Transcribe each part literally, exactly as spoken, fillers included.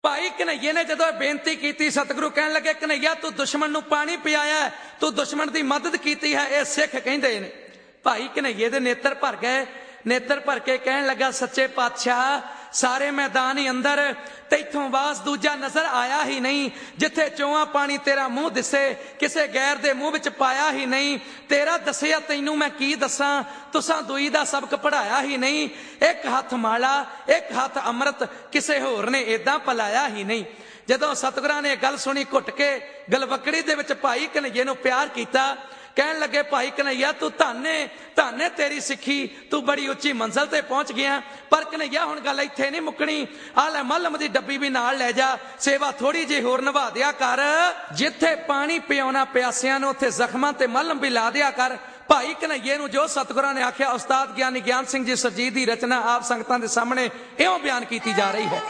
भाई कन्हैये ने जदों बेनती की, सतगुरु कहन लगे कन्हैया तू दुश्मन नूं पानी पियाया, तू दुश्मन की मदद की है, ये सिख कहंदे ने। भाई कन्हैये दे नेत्र भर गए, नेत्र भर के कहन लगा सच्चे पातशाह सारे मैदान ही अंदर तैथों वास दूजा नजर आया ही नहीं, जिथे चौआ पानी तेरा मुंह दिसे किसे गैर दे मुंह विच पाया ही नहीं, तेरा दसिया तैनू मैं की दसा तुसां दुई दा सबक पढ़ाया ही नहीं, एक हाथ माला एक हाथ अमृत किसे होर ने इदां पलाया ही नहीं। जदों सतगुरां ने गल सुनी घुट के गलवकड़ी दे विच भाई कन्हैये नूं प्यार कीता, कहन लगे भाई कन्हैया तू धन्ने धन्ने तेरी सिक्खी, तू बड़ी उच्ची मंजिल ते पहुंच गया। पर कन्हैया हुण गल इत्थे नहीं मुकनी, आ ले मलम दी डब्बी भी नाल ले जा, सेवा थोड़ी जी होर निभा दिया कर, जिथे पानी पियाउणा प्यासियां नूं उत्थे जख्मां ते मलम भी ला दिया कर। भाई कन्हैये नूं जो सतगुरां ने आख्या उस्ताद ज्ञानी ज्ञान सिंह जी सरजीत दी रचना आप संगतां दे सामने इउं बयान कीती जा रही है।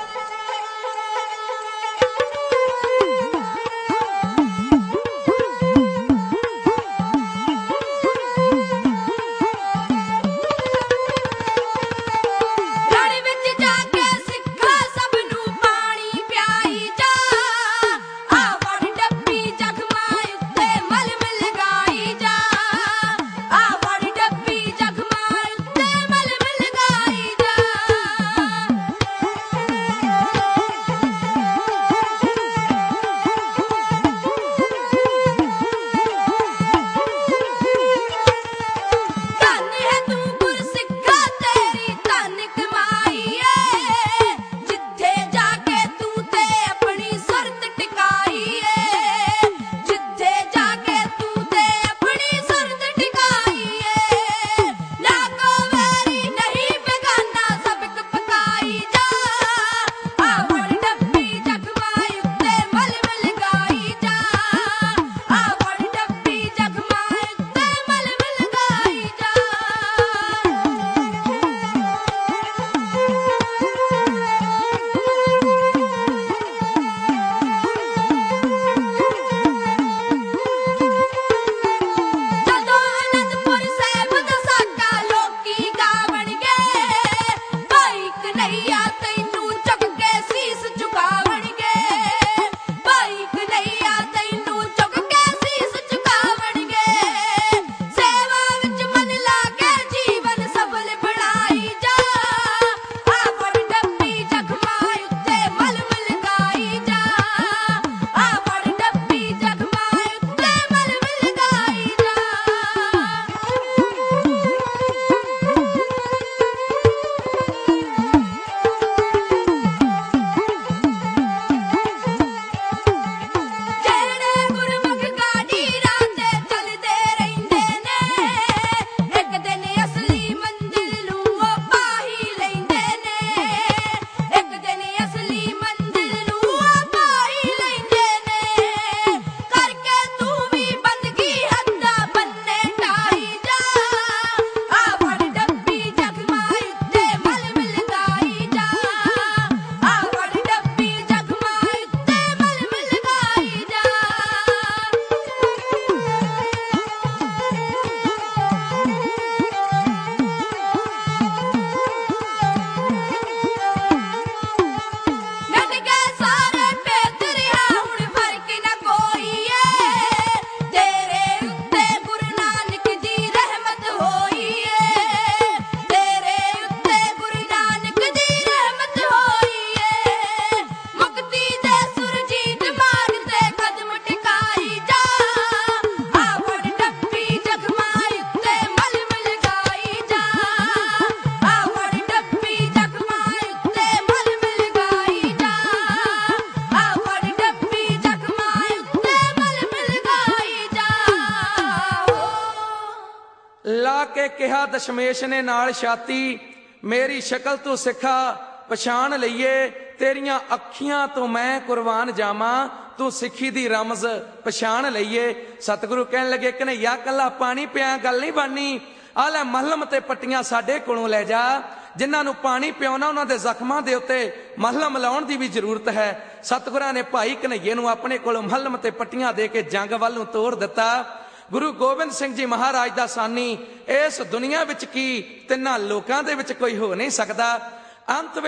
के कहा दशमेश ने नाल छाती, मेरी शक्ल तू सिखा पछाण लईए, तेरिया अखियां तो मैं कुरबान जावा, तू सिखी दी रमज पछाण लईए। सतगुरु कहन लगे कन्हैया कला पानी पिया गल नहीं बननी, आ लै महलम ते पट्टियां साडे कोलों लै जा, जिन्हां नूं पानी पियाउणा उन्हां दे जख्मां दे उत्ते महलम लाउण दी भी जरूरत है। सतगुरां ने भाई कन्हैये नूं अपने कोलों महलम ते पट्टियां दे के जंग वल नूं तोड़ दिता। गुरु गोबिंद सिंह जी महाराज दा सानी इस दुनिया विच की तिन्हां लोकां दे विच कोई हो नहीं सकदा। अंत विच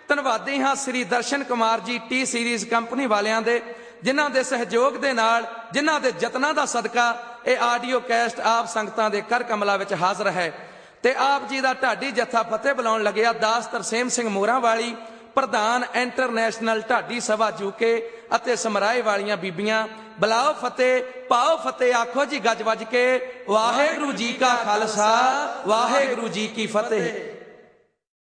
ਧੰਨਵਾਦੀ ਹਾਂ ਸ੍ਰੀ ਦਰਸ਼ਨ Kumar G T series company ਵਾਲਿਆਂ ਦੇ, ਜਿਨ੍ਹਾਂ ਦੇ ਸਹਿਯੋਗ ਦੇ ਨਾਲ, ਜਿਨ੍ਹਾਂ ਦੇ ਯਤਨਾਂ ਦਾ ਸਦਕਾ ਇਹ ਆਡੀਓ ਕੈਸਟ ਆਪ ਸੰਗਤਾਂ ਦੇ ਕਰ ਕਮਲਾਂ ਵਿੱਚ ਹਾਜ਼ਰ ਹੈ। ਤੇ ਆਪ ਜੀ ਦਾ ਢਾਡੀ ਜੱਥਾ ਫਤਿਹ ਬੁਲਾਉਣ ਲੱਗਿਆ ਦਾਸ ਤਰਸੇਮ ਸਿੰਘ ਮੋਹਰਾਂ ਵਾਲੀ, ਪ੍ਰਧਾਨ ਇੰਟਰਨੈਸ਼ਨਲ ਢਾਡੀ ਸਭਾ ਯੂਕੇ ਅਤੇ ਸਮਰਾਏ ਵਾਲੀਆਂ ਬੀਬੀਆਂ। ਬੁਲਾਓ ਫਤਿਹ, ਪਾਓ ਫਤਿਹ, ਆਖੋ ਜੀ ਗੱਜ ਵੱਜ ਕੇ, ਵਾਹਿਗੁਰੂ ਜੀ ਕਾ ਖਾਲਸਾ, ਵਾਹਿਗੁਰੂ ਜੀ ਕੀ ਫਤਿਹ।